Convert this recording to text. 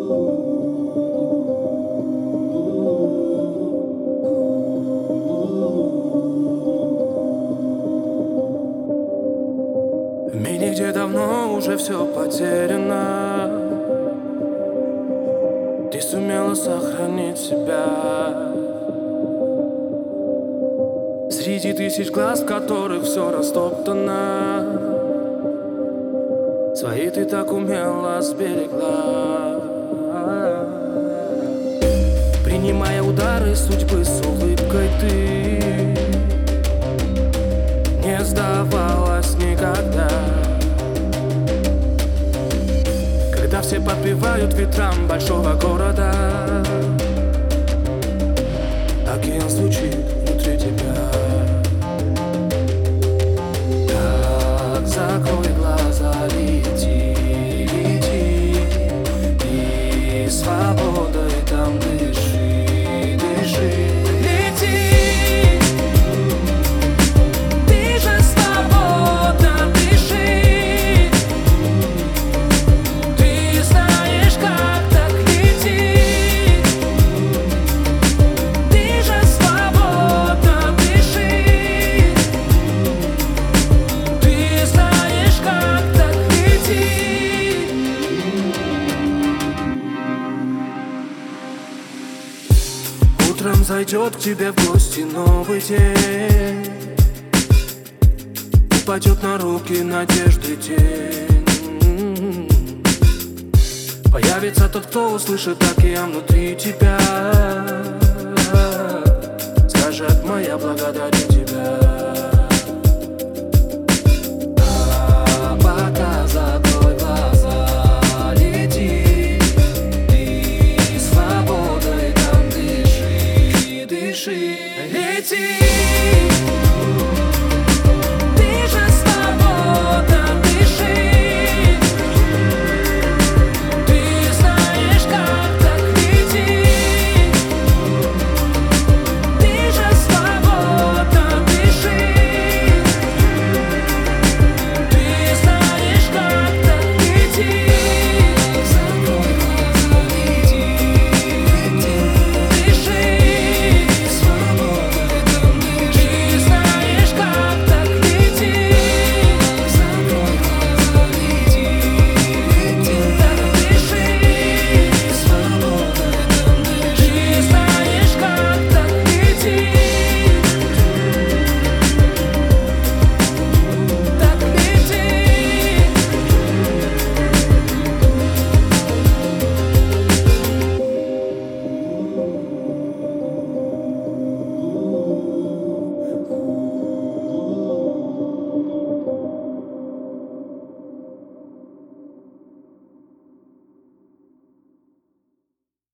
В мире, где давно уже все потеряно, ты сумела сохранить себя среди тысяч глаз, в которых все растоптано. Свои ты так умело сберегла, принимая удары судьбы с улыбкой. Ты не сдавалась никогда, когда все подпевают ветрам большого города. Океан звучит внутри тебя. Так закрой глаза, лети, лети, и свободой там дыши, дыши. Лети, ты же свободно дыши. Ты знаешь, как так лететь. Ты же свободно дыши. Ты знаешь, как так лететь. Утром зайдет к тебе в гости новый день, упадет на руки надежды тень. Появится тот, кто услышит океан внутри тебя, скажет: моя благодать